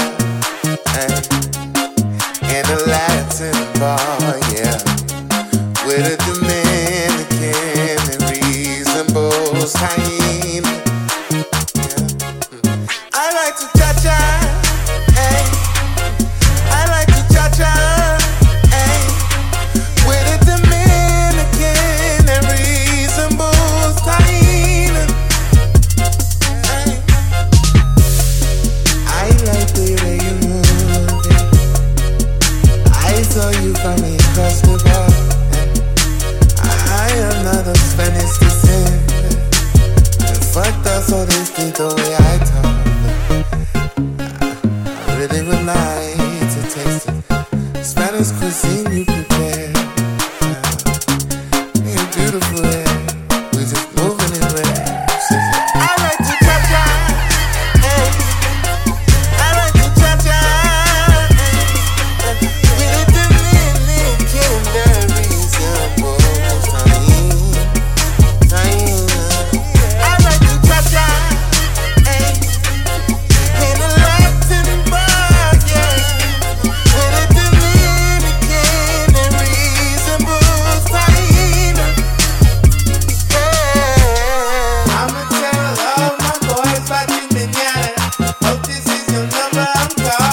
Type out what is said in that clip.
Ay, in a Latin bar, yeah, with a Dominican and reasonable hyena. Yeah. I like to cha-cha, ay. I like to cha-cha, ay, with a Dominican and reasonable hyena. Ay. I like the way you move it. I saw you coming across the bar. I am not of Spanish descent. And fucked up, so this is the way I talk. I really would like to taste it. Spanish cuisine you prepare. You're beautiful, yeah. We just moving in red. I like to cha-cha, ay. I like to cha-cha, ay. With a Dominican and reasonable hyena. I like to cha-cha, ay. In a Latin bar, yeah, with a Dominican and reasonable hyena. Yeah. I'ma tell all my boys about you mañana. Hope this is your number I'm calling.